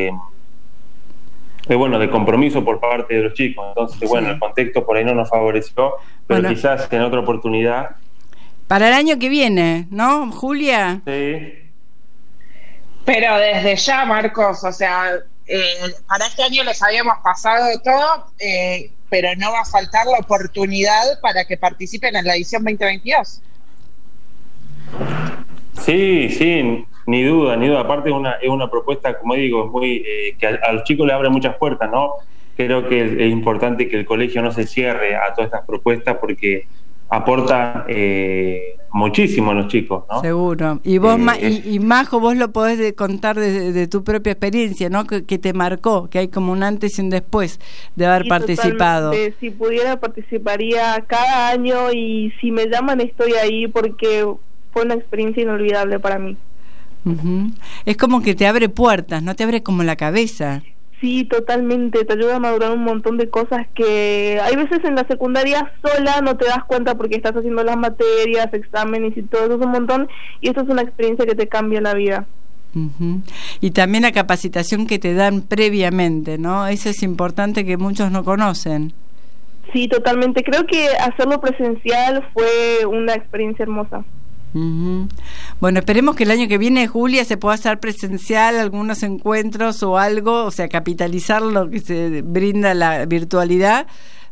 de compromiso por parte de los chicos. Entonces, el contexto por ahí no nos favoreció, pero quizás en otra oportunidad. Para el año que viene, ¿no, Julia? Sí. Pero desde ya, Marcos, o sea, para este año les habíamos pasado todo, pero no va a faltar la oportunidad para que participen en la edición 2022. Sí, ni duda. Aparte es una propuesta, como digo, muy que a los chicos les abre muchas puertas, ¿no? Creo que es importante que el colegio no se cierre a todas estas propuestas porque aporta muchísimo a los chicos, ¿no? Seguro. Y vos, y Majo, vos lo podés contar de tu propia experiencia, ¿no? Que te marcó, que hay como un antes y un después de haber participado. Totalmente. Si pudiera, participaría cada año y si me llaman estoy ahí porque fue una experiencia inolvidable para mí. Es como que te abre puertas, ¿no? Te abre como la cabeza. Sí, totalmente, te ayuda a madurar un montón de cosas que hay veces en la secundaria sola no te das cuenta porque estás haciendo las materias, exámenes y todo eso es un montón, y esto es una experiencia que te cambia la vida. Y también la capacitación que te dan previamente, ¿no? Eso es importante, que muchos no conocen. Sí, totalmente, creo que hacerlo presencial fue una experiencia hermosa. Bueno, esperemos que el año que viene, Julia, se pueda hacer presencial algunos encuentros o algo, o sea, capitalizar lo que se brinda la virtualidad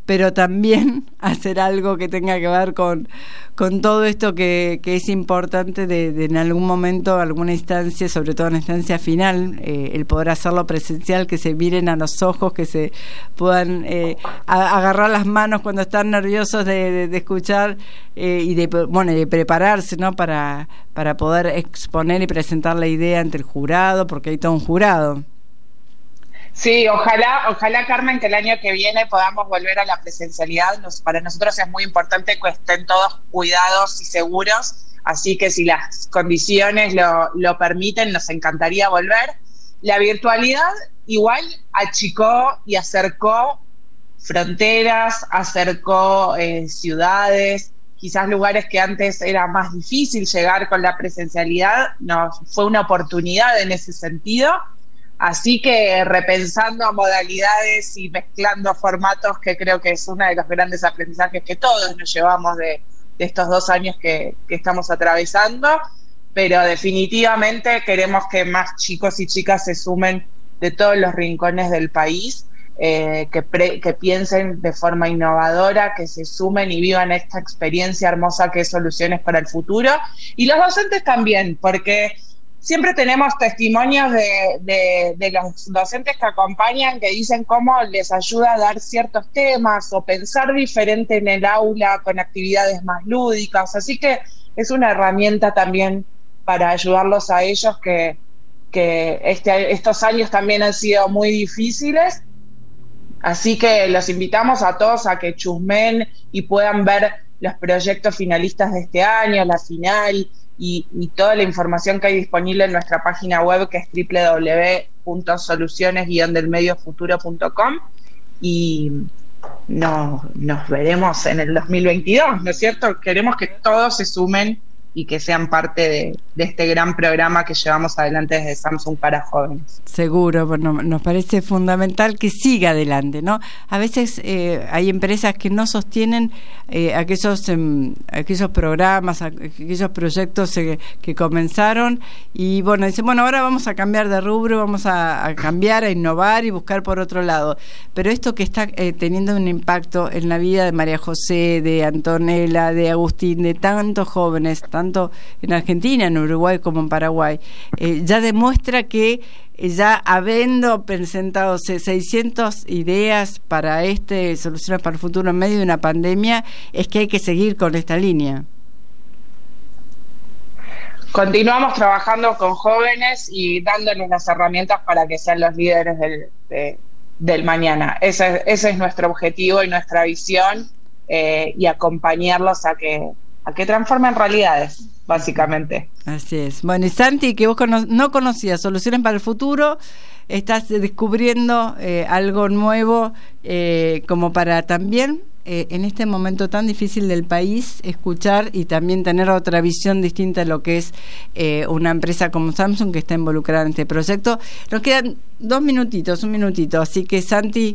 pero también hacer algo que tenga que ver con todo esto que es importante de en algún momento, alguna instancia, sobre todo en la instancia final, el poder hacerlo presencial, que se miren a los ojos, que se puedan agarrar las manos cuando están nerviosos de escuchar y de prepararse, ¿no? para poder exponer y presentar la idea ante el jurado, porque hay todo un jurado. Sí, ojalá, Carmen, que el año que viene podamos volver a la presencialidad. Para nosotros es muy importante que estén todos cuidados y seguros, así que si las condiciones lo permiten, nos encantaría volver. La virtualidad igual achicó y acercó fronteras, acercó ciudades, quizás lugares que antes era más difícil llegar con la presencialidad, fue una oportunidad en ese sentido. Así que repensando modalidades y mezclando formatos, que creo que es uno de los grandes aprendizajes que todos nos llevamos de estos 2 años que estamos atravesando, pero definitivamente queremos que más chicos y chicas se sumen de todos los rincones del país, que piensen de forma innovadora, que se sumen y vivan esta experiencia hermosa que es Soluciones para el Futuro. Y los docentes también, porque siempre tenemos testimonios de los docentes que acompañan, que dicen cómo les ayuda a dar ciertos temas o pensar diferente en el aula con actividades más lúdicas. Así que es una herramienta también para ayudarlos a ellos, que estos años también han sido muy difíciles. Así que los invitamos a todos a que chusmen y puedan ver los proyectos finalistas de este año, la final, y toda la información que hay disponible en nuestra página web, que es www.soluciones-delmediofuturo.com, y nos veremos en el 2022, ¿no es cierto? Queremos que todos se sumen y que sean parte de este gran programa que llevamos adelante desde Samsung para jóvenes. Seguro, bueno, nos parece fundamental que siga adelante, ¿no? A veces hay empresas que no sostienen aquellos programas, aquellos proyectos que comenzaron, y bueno, dicen, bueno, ahora vamos a cambiar de rubro, vamos a cambiar, a innovar y buscar por otro lado. Pero esto que está teniendo un impacto en la vida de María José, de Antonella, de Agustín, de tantos jóvenes, tanto en Argentina, en Uruguay como en Paraguay, ya demuestra que ya habiendo presentado 600 ideas para Soluciones para el Futuro en medio de una pandemia, es que hay que seguir con esta línea. Continuamos trabajando con jóvenes y dándoles las herramientas para que sean los líderes del mañana. Ese es nuestro objetivo y nuestra visión, y acompañarlos a que transformen realidades, básicamente. Así es. Bueno, y Santi, que vos no conocías Soluciones para el Futuro, estás descubriendo algo nuevo, como para también, en este momento tan difícil del país, escuchar y también tener otra visión distinta a lo que es una empresa como Samsung que está involucrada en este proyecto. Nos quedan un minutito, así que Santi...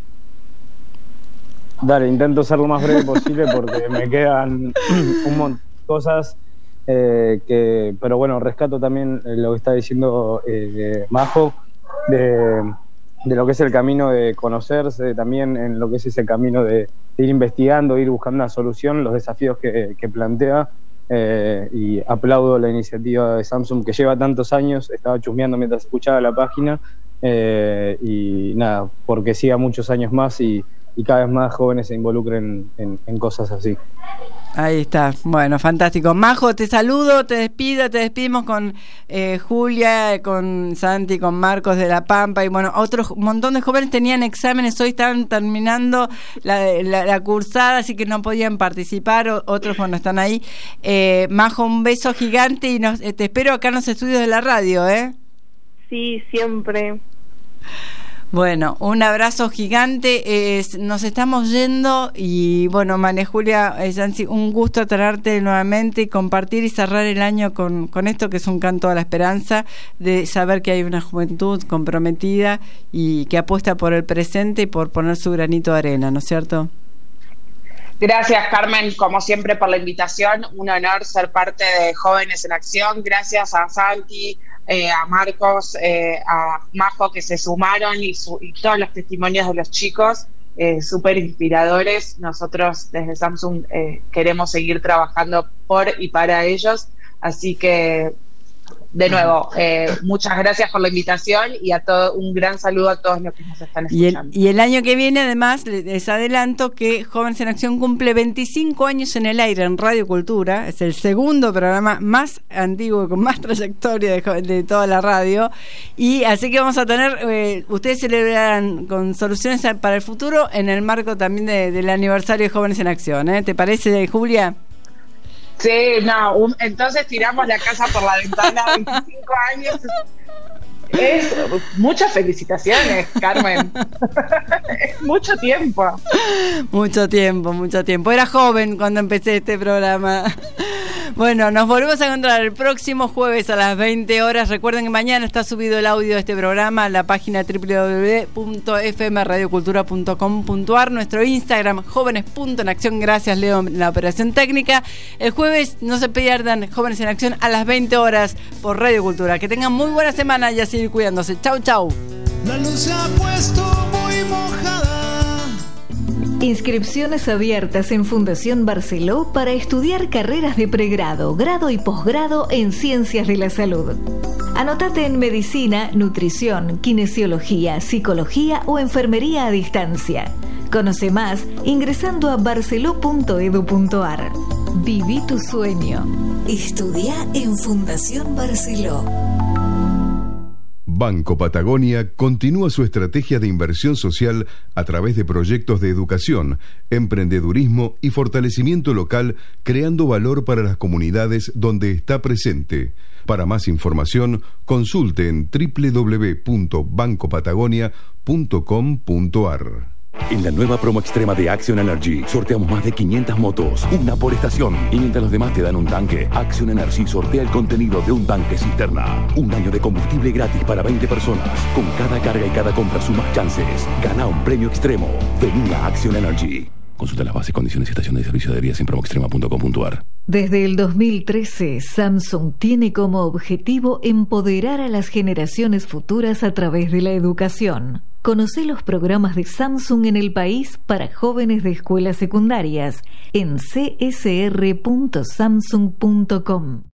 Dale, intento ser lo más breve posible porque me quedan un montón de cosas, pero bueno, rescato también lo que está diciendo Majo, de lo que es el camino de conocerse, también en lo que es ese camino de ir investigando, ir buscando una solución, los desafíos que plantea, y aplaudo la iniciativa de Samsung que lleva tantos años. Estaba chusmeando mientras escuchaba la página, y nada, porque siga muchos años más y cada vez más jóvenes se involucren en cosas así. Ahí está, bueno, fantástico. Majo, te saludo, te despedimos con Julia, con Santi, con Marcos de La Pampa, y bueno, un montón de jóvenes tenían exámenes, hoy están terminando la cursada, así que no podían participar, otros bueno están ahí. Majo, un beso gigante y te espero acá en los estudios de la radio, ¿eh? Sí, siempre. Bueno, un abrazo gigante, nos estamos yendo y bueno, María Julia, Yancy, un gusto tenerte nuevamente y compartir y cerrar el año con esto que es un canto a la esperanza, de saber que hay una juventud comprometida y que apuesta por el presente y por poner su granito de arena, ¿no es cierto? Gracias, Carmen, como siempre, por la invitación, un honor ser parte de Jóvenes en Acción. Gracias a Santi, a Marcos, a Majo, que se sumaron, y todos los testimonios de los chicos súper inspiradores. Nosotros desde Samsung queremos seguir trabajando por y para ellos, así que de nuevo, muchas gracias por la invitación y un gran saludo a todos los que nos están escuchando. Y el año que viene, además, les adelanto que Jóvenes en Acción cumple 25 años en el aire en Radio Cultura. Es el segundo programa más antiguo, con más trayectoria de toda la radio. Y así que vamos a tener, ustedes celebrarán con soluciones para el futuro en el marco también del aniversario de Jóvenes en Acción. ¿Te parece, Julia? Sí, no, entonces tiramos la casa por la ventana, 25 años. Es muchas felicitaciones, Carmen. Es mucho tiempo. Mucho tiempo. Era joven cuando empecé este programa. Bueno, nos volvemos a encontrar el próximo jueves a las 20 horas. Recuerden que mañana está subido el audio de este programa a la página www.fmradiocultura.com.ar, nuestro Instagram, jóvenes.enacción. Gracias, Leo, en la operación técnica. El jueves no se pierdan Jóvenes en Acción a las 20 horas por Radio Cultura. Que tengan muy buena semana y a seguir cuidándose. Chau, chau. La luz se ha puesto muy mojada. Inscripciones abiertas en Fundación Barceló para estudiar carreras de pregrado, grado y posgrado en Ciencias de la Salud. Anotate en Medicina, Nutrición, Kinesiología, Psicología o Enfermería a distancia. Conoce más ingresando a barceló.edu.ar. Viví tu sueño. Estudia en Fundación Barceló. Banco Patagonia continúa su estrategia de inversión social a través de proyectos de educación, emprendedurismo y fortalecimiento local, creando valor para las comunidades donde está presente. Para más información, consulte en www.bancopatagonia.com.ar. En la nueva promo extrema de Action Energy sorteamos más de 500 motos, una por estación. Y mientras los demás te dan un tanque, Action Energy sortea el contenido de un tanque cisterna. Un año de combustible gratis para 20 personas. Con cada carga y cada compra sumas chances. Gana un premio extremo. Vení a Action Energy. Consulta las bases, condiciones y estación de servicio de vías en promoextrema.com.ar. Desde el 2013, Samsung tiene como objetivo empoderar a las generaciones futuras a través de la educación. Conoce los programas de Samsung en el país para jóvenes de escuelas secundarias en csr.samsung.com.